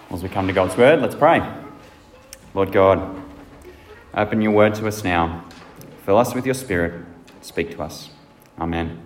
As we come to God's word, let's pray. Lord God, open your word to us now. Fill us with your spirit. Speak to us. Amen.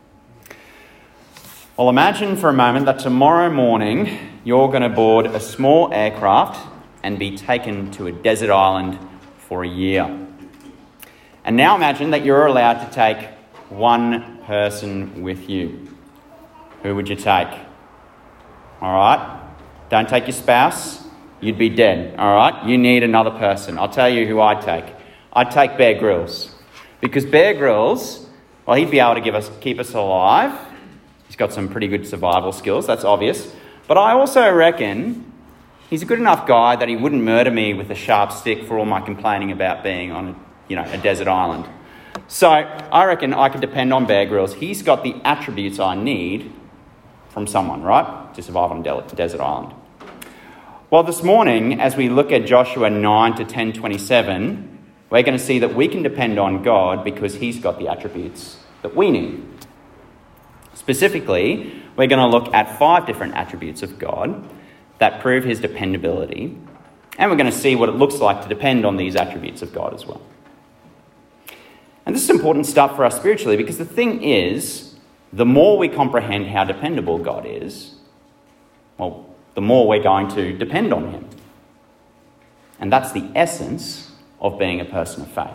Well, imagine for a moment that tomorrow morning you're going to board a small aircraft and be taken to a desert island for a year. And now imagine that you're allowed to take one person with you. Who would you take? All right? Don't take your spouse. You'd be dead. All right? You need another person. I'll tell you who I'd take. I'd take Bear Grylls. Because Bear Grylls, well, he'd be able to keep us alive. He's got some pretty good survival skills. That's obvious. But I also reckon he's a good enough guy that he wouldn't murder me with a sharp stick for all my complaining about being on a desert island. So I reckon I could depend on Bear Grylls. He's got the attributes I need from someone, right, to survive on a desert island. Well, this morning, as we look at Joshua 9 to 10:27, we're going to see that we can depend on God because he's got the attributes that we need. Specifically, we're going to look at 5 different attributes of God that prove his dependability, and we're going to see what it looks like to depend on these attributes of God as well. And this is important stuff for us spiritually because the thing is, the more we comprehend how dependable God is, well, the more we're going to depend on him. And that's the essence of being a person of faith.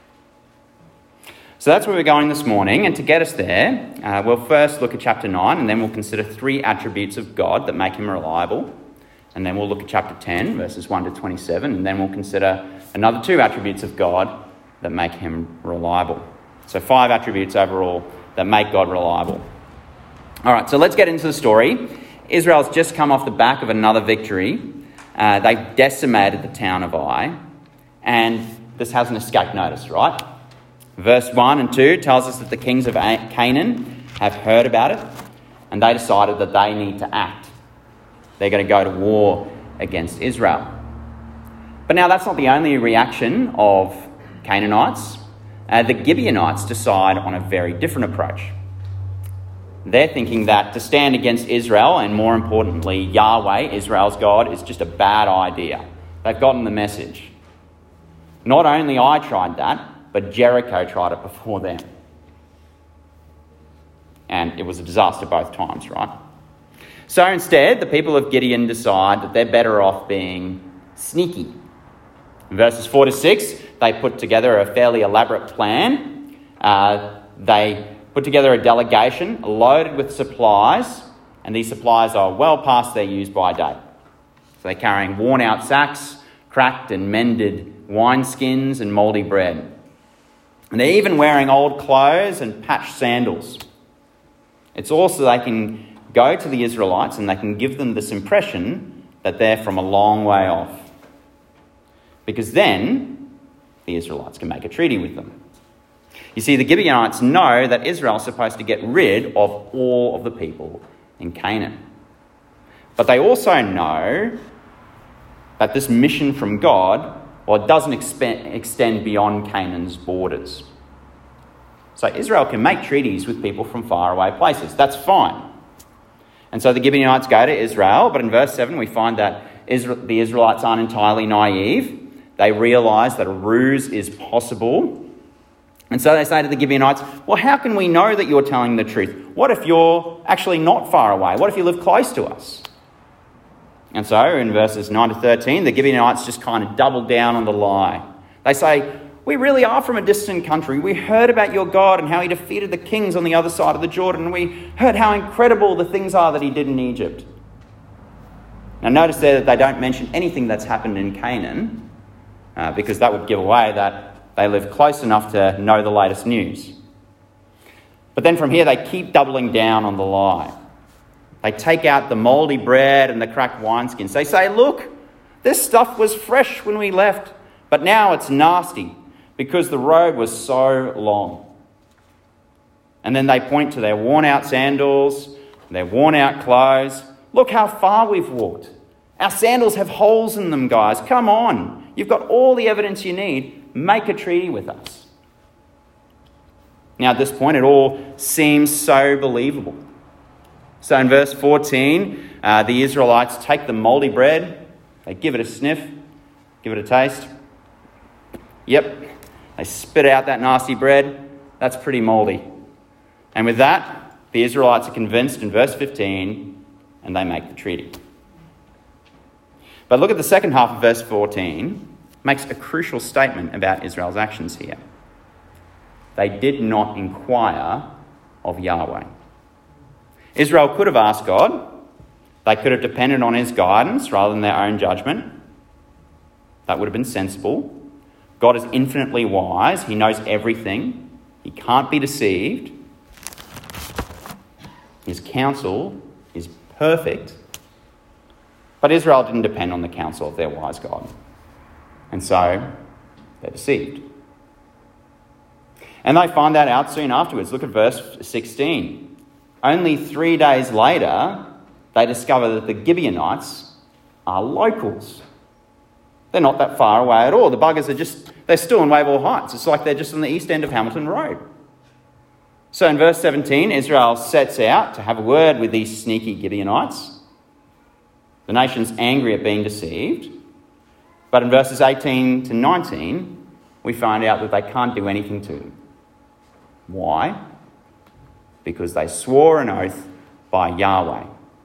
So that's where we're going this morning. And to get us there, we'll first look at chapter 9, and then we'll consider 3 attributes of God that make him reliable. And then we'll look at chapter 10, verses 1 to 27, and then we'll consider another 2 attributes of God that make him reliable. So 5 attributes overall that make God reliable. All right, so let's get into the story. Israel's just come off the back of another victory. They decimated the town of Ai, and this hasn't escaped notice, right? Verse 1 and 2 tells us that the kings of Canaan have heard about it, and they decided that they need to act. They're going to go to war against Israel. But now that's not the only reaction of Canaanites. The Gibeonites decide on a very different approach. They're thinking that to stand against Israel, and more importantly, Yahweh, Israel's God, is just a bad idea. They've gotten the message. Not only I tried that, but Jericho tried it before them. And it was a disaster both times, right? So instead, the people of Gideon decide that they're better off being sneaky. In verses 4 to 6, they put together a fairly elaborate plan. They put together a delegation loaded with supplies, and these supplies are well past their use-by date. So they're carrying worn-out sacks, cracked and mended wineskins, and mouldy bread. And they're even wearing old clothes and patched sandals. It's also they can go to the Israelites and they can give them this impression that they're from a long way off. Because then the Israelites can make a treaty with them. You see, the Gibeonites know that Israel is supposed to get rid of all of the people in Canaan. But they also know that this mission from God, well, it doesn't extend beyond Canaan's borders. So Israel can make treaties with people from faraway places. That's fine. And so the Gibeonites go to Israel, but in verse 7 we find that the Israelites aren't entirely naive. They realise that a ruse is possible. And so they say to the Gibeonites, well, how can we know that you're telling the truth? What if you're actually not far away? What if you live close to us? And so in verses 9 to 13, the Gibeonites just kind of double down on the lie. They say, we really are from a distant country. We heard about your God and how he defeated the kings on the other side of the Jordan. We heard how incredible the things are that he did in Egypt. Now notice there that they don't mention anything that's happened in Canaan, because that would give away that they live close enough to know the latest news. But then from here, they keep doubling down on the lie. They take out the mouldy bread and the cracked wineskins. They say, look, this stuff was fresh when we left, but now it's nasty because the road was so long. And then they point to their worn-out sandals, their worn-out clothes. Look how far we've walked. Our sandals have holes in them, guys. Come on. You've got all the evidence you need. Make a treaty with us. Now, at this point, it all seems so believable. So in verse 14, the Israelites take the mouldy bread, they give it a sniff, give it a taste. Yep, they spit out that nasty bread. That's pretty mouldy. And with that, the Israelites are convinced in verse 15, and they make the treaty. But look at the second half of verse 14. Makes a crucial statement about Israel's actions here. They did not inquire of Yahweh. Israel could have asked God. They could have depended on his guidance rather than their own judgment. That would have been sensible. God is infinitely wise. He knows everything. He can't be deceived. His counsel is perfect. But Israel didn't depend on the counsel of their wise God. And so they're deceived. And they find that out soon afterwards. Look at verse 16. Only 3 days later, they discover that the Gibeonites are locals. They're not that far away at all. The buggers they're still in Wavell Heights. It's like they're just on the east end of Hamilton Road. So in verse 17, Israel sets out to have a word with these sneaky Gibeonites. The nation's angry at being deceived. But in verses 18 to 19, we find out that they can't do anything to them. Why? Because they swore an oath by Yahweh.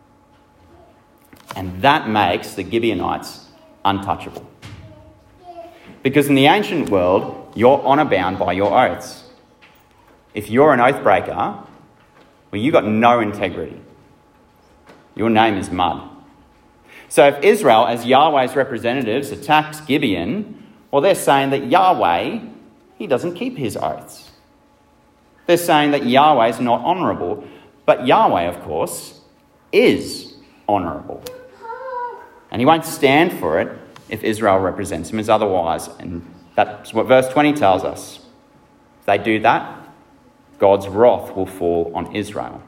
And that makes the Gibeonites untouchable. Because in the ancient world, you're honour bound by your oaths. If you're an oath breaker, well, you've got no integrity. Your name is mud. So if Israel, as Yahweh's representatives, attacks Gibeon, well, they're saying that Yahweh, he doesn't keep his oaths. They're saying that Yahweh is not honourable. But Yahweh, of course, is honourable. And he won't stand for it if Israel represents him as otherwise. And that's what verse 20 tells us. If they do that, God's wrath will fall on Israel.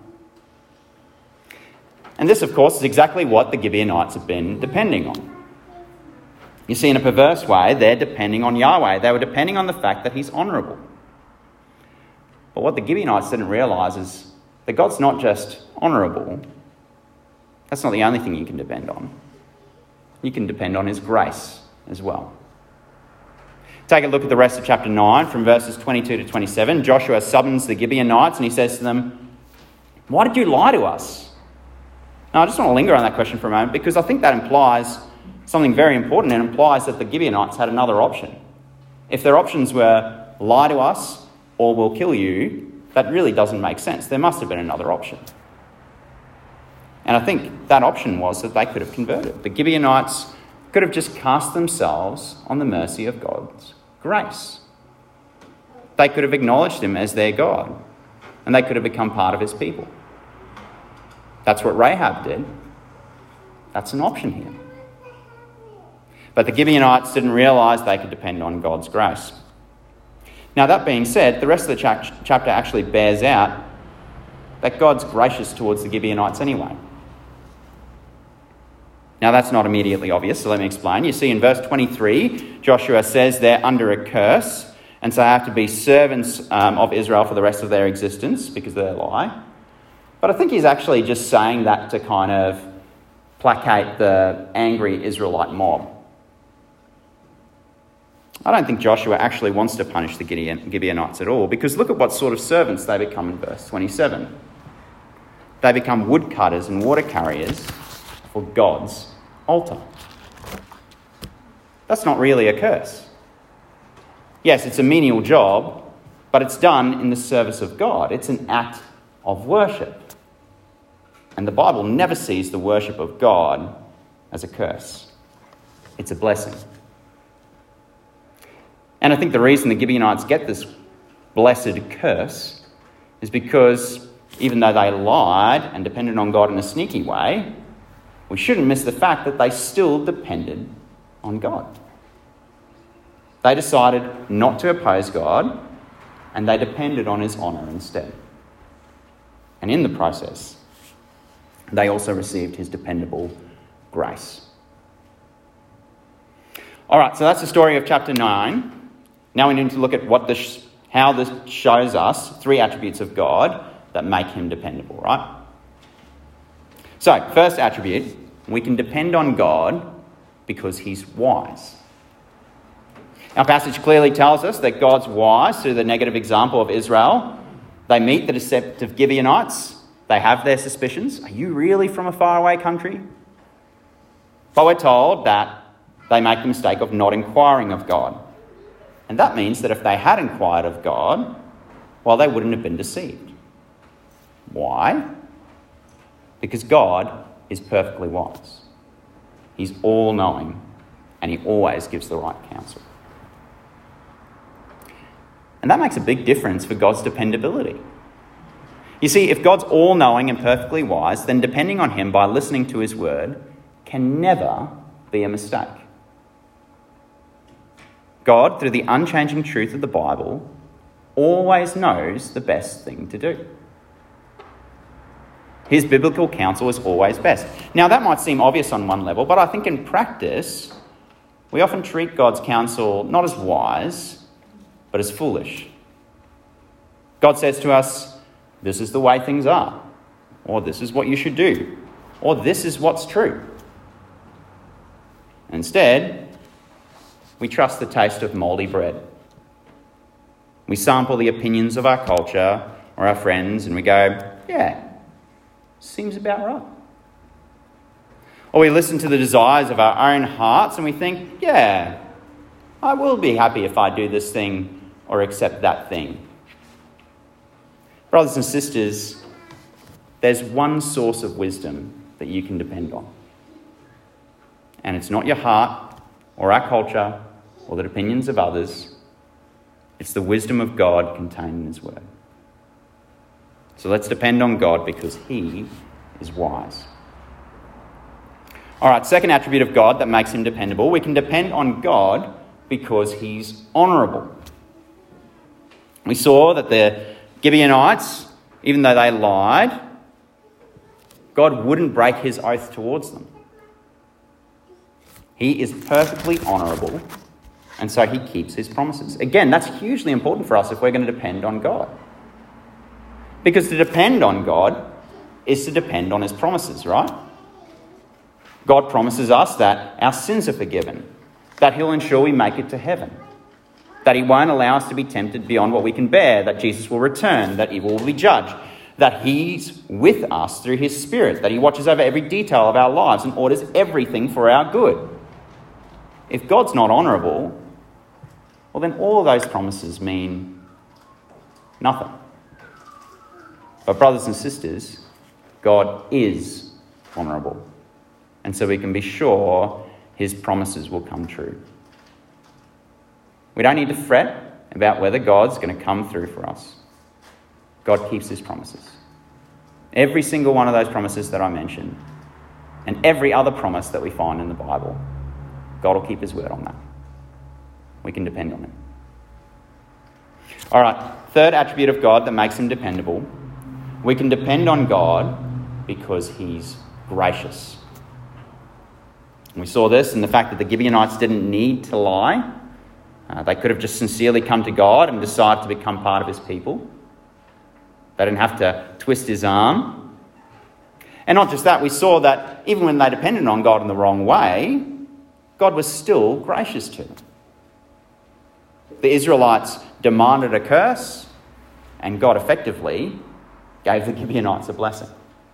And this, of course, is exactly what the Gibeonites have been depending on. You see, in a perverse way, they're depending on Yahweh. They were depending on the fact that he's honourable. But what the Gibeonites didn't realise is that God's not just honourable. That's not the only thing you can depend on. You can depend on his grace as well. Take a look at the rest of chapter 9 from verses 22 to 27. Joshua summons the Gibeonites and he says to them, "Why did you lie to us?" Now, I just want to linger on that question for a moment because I think that implies something very important. It implies that the Gibeonites had another option. If their options were lie to us or we'll kill you, that really doesn't make sense. There must have been another option. And I think that option was that they could have converted. The Gibeonites could have just cast themselves on the mercy of God's grace. They could have acknowledged him as their God, and they could have become part of his people. That's what Rahab did. That's an option here. But the Gibeonites didn't realise they could depend on God's grace. Now, that being said, the rest of the chapter actually bears out that God's gracious towards the Gibeonites anyway. Now, that's not immediately obvious, so let me explain. You see, in verse 23, Joshua says they're under a curse, and so they have to be servants of Israel for the rest of their existence because of their lie. But I think he's actually just saying that to kind of placate the angry Israelite mob. I don't think Joshua actually wants to punish the Gibeonites at all, because look at what sort of servants they become in verse 27. They become woodcutters and water carriers for God's altar. That's not really a curse. Yes, it's a menial job, but it's done in the service of God. It's an act of worship. And the Bible never sees the worship of God as a curse. It's a blessing. And I think the reason the Gibeonites get this blessed curse is because even though they lied and depended on God in a sneaky way, we shouldn't miss the fact that they still depended on God. They decided not to oppose God, and they depended on his honour instead. And in the process, they also received his dependable grace. All right, so that's the story of chapter 9. Now we need to look at how this shows us three attributes of God that make him dependable, right? So, first attribute, we can depend on God because he's wise. Our passage clearly tells us that God's wise through the negative example of Israel. They meet the deceptive Gibeonites. They have their suspicions. Are you really from a faraway country? But we're told that they make the mistake of not inquiring of God. And that means that if they had inquired of God, well, they wouldn't have been deceived. Why? Because God is perfectly wise. He's all-knowing, and he always gives the right counsel. And that makes a big difference for God's dependability. You see, if God's all-knowing and perfectly wise, then depending on him by listening to his word can never be a mistake. God, through the unchanging truth of the Bible, always knows the best thing to do. His biblical counsel is always best. Now, that might seem obvious on one level, but I think in practice, we often treat God's counsel not as wise, but as foolish. God says to us, this is the way things are, or this is what you should do, or this is what's true. Instead, we trust the taste of mouldy bread. We sample the opinions of our culture or our friends and we go, yeah, seems about right. Or we listen to the desires of our own hearts and we think, yeah, I will be happy if I do this thing or accept that thing. Brothers and sisters, there's one source of wisdom that you can depend on. And it's not your heart or our culture or the opinions of others. It's the wisdom of God contained in his word. So let's depend on God because he is wise. All right, second attribute of God that makes him dependable. We can depend on God because he's honourable. We saw that the Gibeonites, even though they lied, God wouldn't break his oath towards them. He is perfectly honourable, and so he keeps his promises. Again, that's hugely important for us if we're going to depend on God. Because to depend on God is to depend on his promises, right? God promises us that our sins are forgiven, that he'll ensure we make it to heaven, that he won't allow us to be tempted beyond what we can bear, that Jesus will return, that evil will be judged, that he's with us through his Spirit, that he watches over every detail of our lives and orders everything for our good. If God's not honourable, well then all of those promises mean nothing. But brothers and sisters, God is honourable. And so we can be sure his promises will come true. We don't need to fret about whether God's going to come through for us. God keeps his promises. Every single one of those promises that I mentioned, and every other promise that we find in the Bible, God will keep his word on that. We can depend on him. All right, third attribute of God that makes him dependable. We can depend on God because he's gracious. And we saw this in the fact that the Gibeonites didn't need to lie. They could have just sincerely come to God and decided to become part of his people. They didn't have to twist his arm. And not just that, we saw that even when they depended on God in the wrong way, God was still gracious to them. The Israelites demanded a curse, and God effectively gave the Gibeonites a blessing.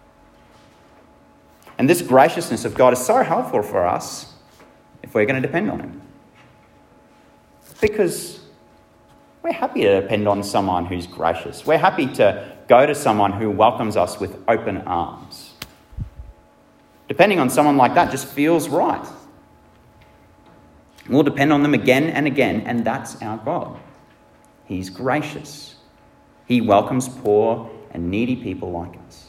And this graciousness of God is so helpful for us if we're going to depend on him. Because we're happy to depend on someone who's gracious. We're happy to go to someone who welcomes us with open arms. Depending on someone like that just feels right. We'll depend on them again and again, and that's our God. He's gracious. He welcomes poor and needy people like us.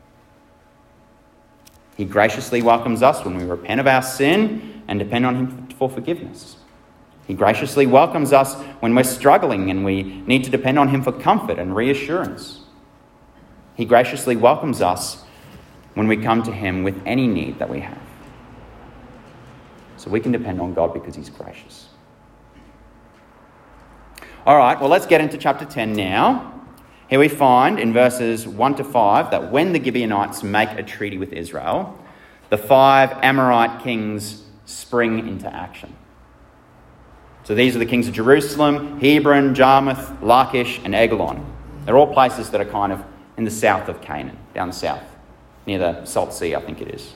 He graciously welcomes us when we repent of our sin and depend on him for forgiveness. He graciously welcomes us when we're struggling and we need to depend on him for comfort and reassurance. He graciously welcomes us when we come to him with any need that we have. So we can depend on God because he's gracious. All right, well, let's get into chapter 10 now. Here we find in verses 1 to 5 that when the Gibeonites make a treaty with Israel, the 5 Amorite kings spring into action. So these are the kings of Jerusalem, Hebron, Jarmuth, Lachish, and Eglon. They're all places that are kind of in the south of Canaan, down the south, near the Salt Sea, I think it is.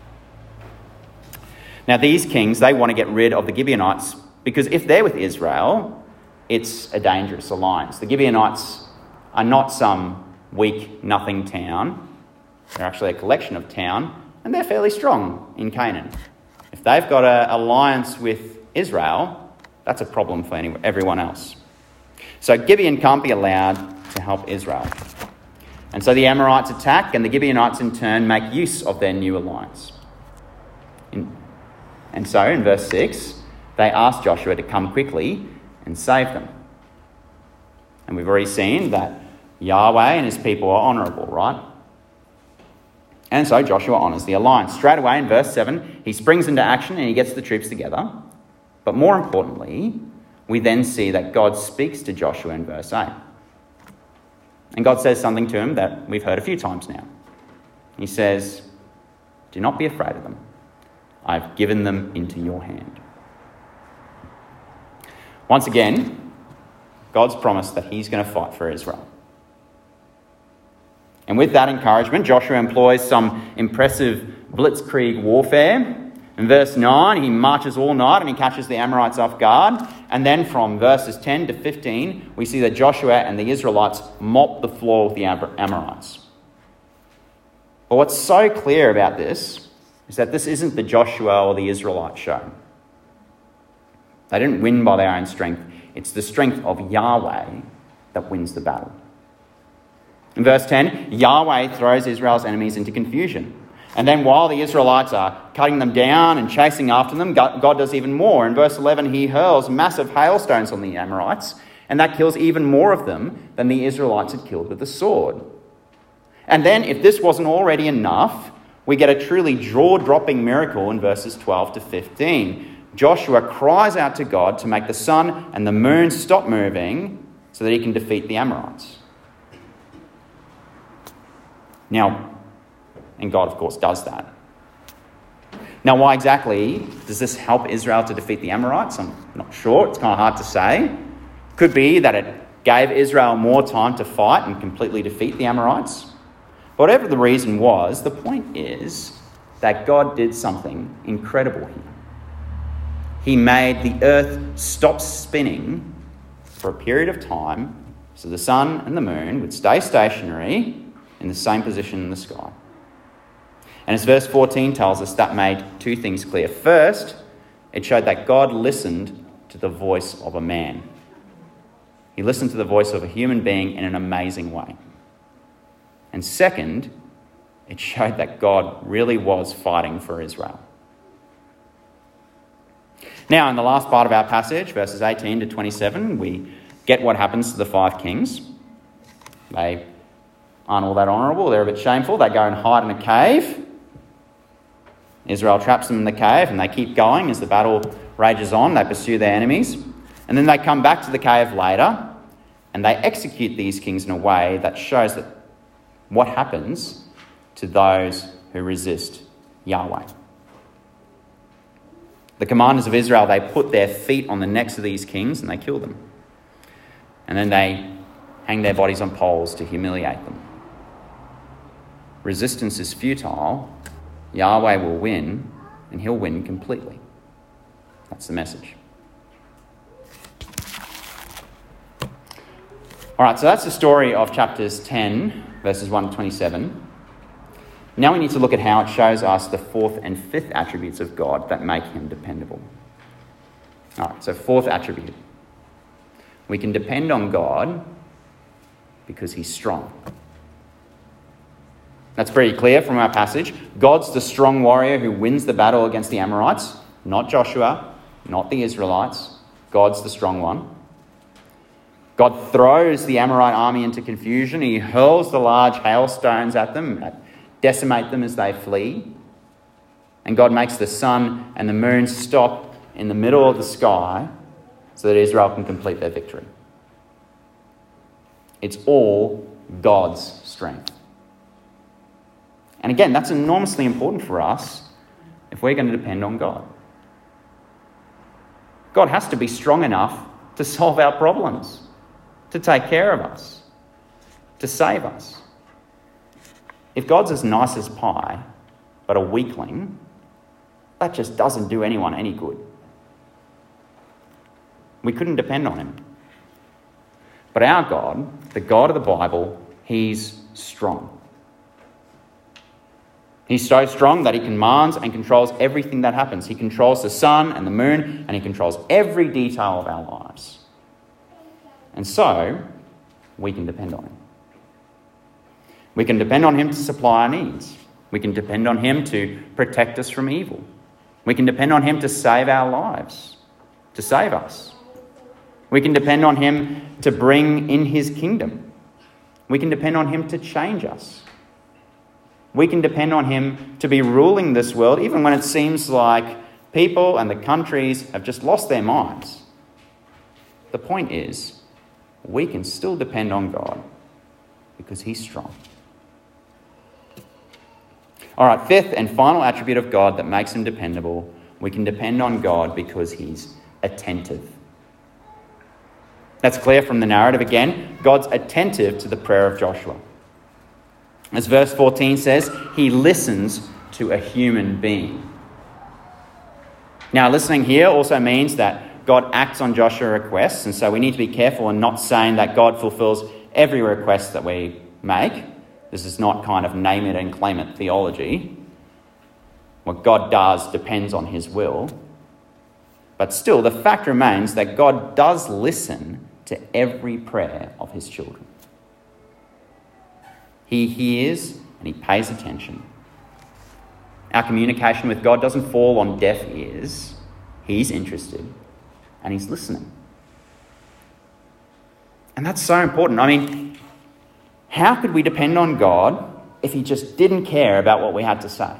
Now these kings, they want to get rid of the Gibeonites because if they're with Israel, it's a dangerous alliance. The Gibeonites are not some weak, nothing town. They're actually a collection of town, and they're fairly strong in Canaan. If they've got an alliance with Israel, that's a problem for everyone else. So Gibeon can't be allowed to help Israel. And so the Amorites attack, and the Gibeonites in turn make use of their new alliance. And so in verse 6, they ask Joshua to come quickly and save them. And we've already seen that Yahweh and his people are honourable, right? And so Joshua honours the alliance. Straight away in verse 7, he springs into action and he gets the troops together. But more importantly, we then see that God speaks to Joshua in verse 8. And God says something to him that we've heard a few times now. He says, "Do not be afraid of them. I've given them into your hand." Once again, God's promised that he's going to fight for Israel. And with that encouragement, Joshua employs some impressive blitzkrieg warfare. In verse 9, he marches all night and he catches the Amorites off guard. And then from verses 10 to 15, we see that Joshua and the Israelites mop the floor with the Amorites. But what's so clear about this is that this isn't the Joshua or the Israelite show. They didn't win by their own strength. It's the strength of Yahweh that wins the battle. In verse 10, Yahweh throws Israel's enemies into confusion. And then while the Israelites are cutting them down and chasing after them, God does even more. In verse 11, he hurls massive hailstones on the Amorites, and that kills even more of them than the Israelites had killed with the sword. And then, if this wasn't already enough, we get a truly jaw-dropping miracle in verses 12 to 15. Joshua cries out to God to make the sun and the moon stop moving so that he can defeat the Amorites. Now, and God, of course, does that. Now, why exactly does this help Israel to defeat the Amorites? I'm not sure. It's kind of hard to say. Could be that it gave Israel more time to fight and completely defeat the Amorites. Whatever the reason was, the point is that God did something incredible here. He made the earth stop spinning for a period of time so the sun and the moon would stay stationary in the same position in the sky. And as verse 14 tells us, that made two things clear. First, it showed that God listened to the voice of a man. He listened to the voice of a human being in an amazing way. And second, it showed that God really was fighting for Israel. Now, in the last part of our passage, verses 18 to 27, we get what happens to the 5 kings. They aren't all that honourable. They're a bit shameful. They go and hide in a cave. Israel traps them in the cave and they keep going as the battle rages on. They pursue their enemies. And then they come back to the cave later and they execute these kings in a way that shows that what happens to those who resist Yahweh. The commanders of Israel, they put their feet on the necks of these kings and they kill them. And then they hang their bodies on poles to humiliate them. Resistance is futile. Yahweh will win, and he'll win completely. That's the message. All right, so that's the story of chapters 10, verses 1 to 27. Now we need to look at how it shows us the 4th and 5th attributes of God that make him dependable. All right, so 4th attribute. We can depend on God because he's strong. That's pretty clear from our passage. God's the strong warrior who wins the battle against the Amorites, not Joshua, not the Israelites. God's the strong one. God throws the Amorite army into confusion. He hurls the large hailstones at them that decimate them as they flee. And God makes the sun and the moon stop in the middle of the sky so that Israel can complete their victory. It's all God's strength. And again, that's enormously important for us if we're going to depend on God. God has to be strong enough to solve our problems, to take care of us, to save us. If God's as nice as pie, but a weakling, that just doesn't do anyone any good. We couldn't depend on him. But our God, the God of the Bible, he's strong. He's so strong that he commands and controls everything that happens. He controls the sun and the moon, and he controls every detail of our lives. And so, we can depend on him. We can depend on him to supply our needs. We can depend on him to protect us from evil. We can depend on him to save our lives, to save us. We can depend on him to bring in his kingdom. We can depend on him to change us. We can depend on him to be ruling this world, even when it seems like people and the countries have just lost their minds. The point is, we can still depend on God because he's strong. All right, fifth and final attribute of God that makes him dependable, we can depend on God because he's attentive. That's clear from the narrative again. God's attentive to the prayer of Joshua. As verse 14 says, he listens to a human being. Now, listening here also means that God acts on Joshua's requests, and so we need to be careful in not saying that God fulfills every request that we make. This is not kind of name it and claim it theology. What God does depends on his will. But still, the fact remains that God does listen to every prayer of his children. He hears and he pays attention. Our communication with God doesn't fall on deaf ears. He's interested and he's listening. And that's so important. I mean, how could we depend on God if he just didn't care about what we had to say?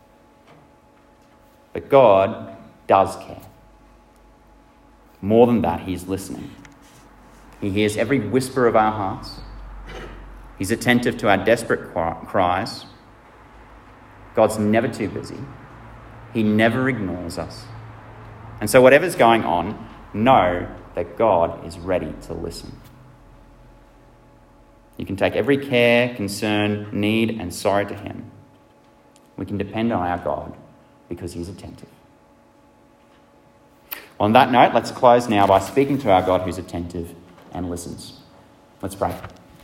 But God does care. More than that, he's listening. He hears every whisper of our hearts. He's attentive to our desperate cries. God's never too busy. He never ignores us. And so whatever's going on, know that God is ready to listen. You can take every care, concern, need, and sorrow to him. We can depend on our God because he's attentive. On that note, let's close now by speaking to our God who's attentive and listens. Let's pray.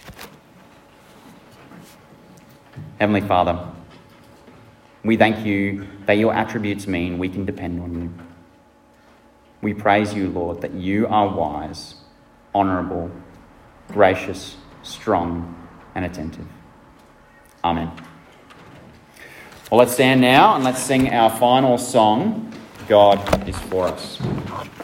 Heavenly Father, we thank you that your attributes mean we can depend on you. We praise you, Lord, that you are wise, honourable, gracious, strong, and attentive. Amen. Well, let's stand now and let's sing our final song, God is for us.